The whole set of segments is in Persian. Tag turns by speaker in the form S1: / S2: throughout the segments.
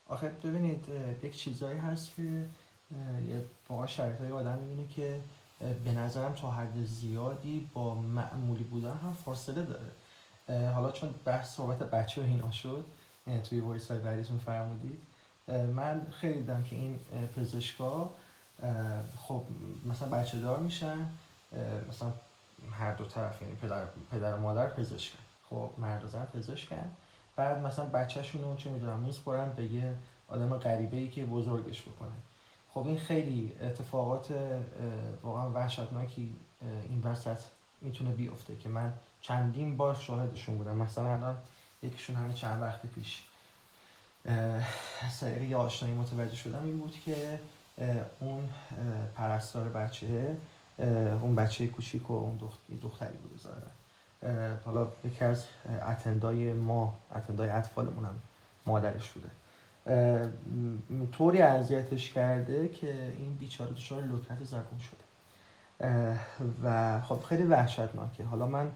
S1: آخه ببینید یک چیزایی هست که یه واقعا شرایطهای آدم میبینه که به نظرم تا حد زیادی با معمولی بودن هم فاصله داره. حالا چون بحث صحبت بچه و اینا شد، توی وایس های بعدیتون فرمودید، من خیلی دیدم که این پزشکا خب مثلا بچه دار میشن، مثلا هر دو طرف، یعنی پدر و مادر پزشکن، خب مرد و زن پزشکن، بعد مثلا بچه‌شون رو چه میدونم میسپرن به یه آدم غریبه‌ای که بزرگش بکنه. خب این خیلی اتفاقات واقعا وحشتناکی این وسط میتونه بیفته که من چندین بار شاهدشون بودم. مثلا الان یکیشون همین چند وقت پیش از طریق یه آشنایی متوجه شدم این بود که اون پرستار بچه، اون بچه کوچیک و اون دختری بود ظاهرا، حالا یکی از اتندای اطفالمون هم مادرش بوده، طوری اذیتش کرده که این بیچاره دچار لکنت زبون شده و خب خیلی وحشتناکه. حالا من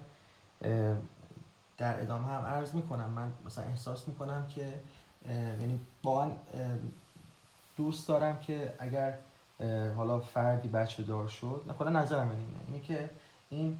S1: در ادامه هم عرض میکنم، من مثلا احساس میکنم که یعنی واقعا دوست دارم که اگر حالا فردی بچه دار شد، نه خدا نظرم اینه که این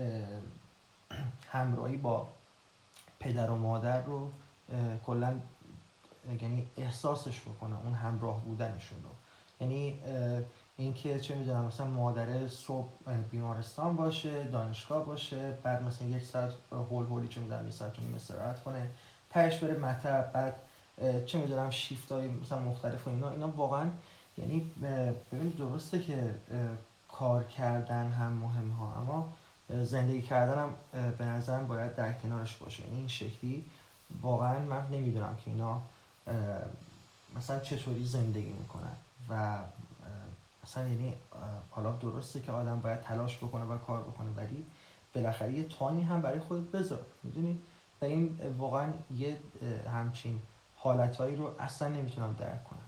S1: همراهی با پدر و مادر رو کلا، یعنی احساسش بکنه، اون همراه بودنشون رو. یعنی اینکه چه میدونم مثلا مادر صبح بیمارستان باشه، دانشگاه باشه، بعد مثلا یک ساعت هول هولی چه میدونم یه ساعت و نیم استراحت کنه، پش بره مطب، بعد چه میدونم شیفتای مثلا مختلف و اینا واقعا، یعنی ببینید درسته که کار کردن هم مهم ها، اما زندگی کردن هم به نظرم باید در کنارش باشه. یعنی این شکلی واقعا من نمیدونم که اینا مثلا چطوری زندگی میکنن و مثلا یعنی حالا درسته که آدم باید تلاش بکنه و کار بکنه، ولی بالاخره یه تانی هم برای خودت بذار، میدونی. و این واقعا یه همچین حالتهایی رو اصلا نمیتونم درک کنم.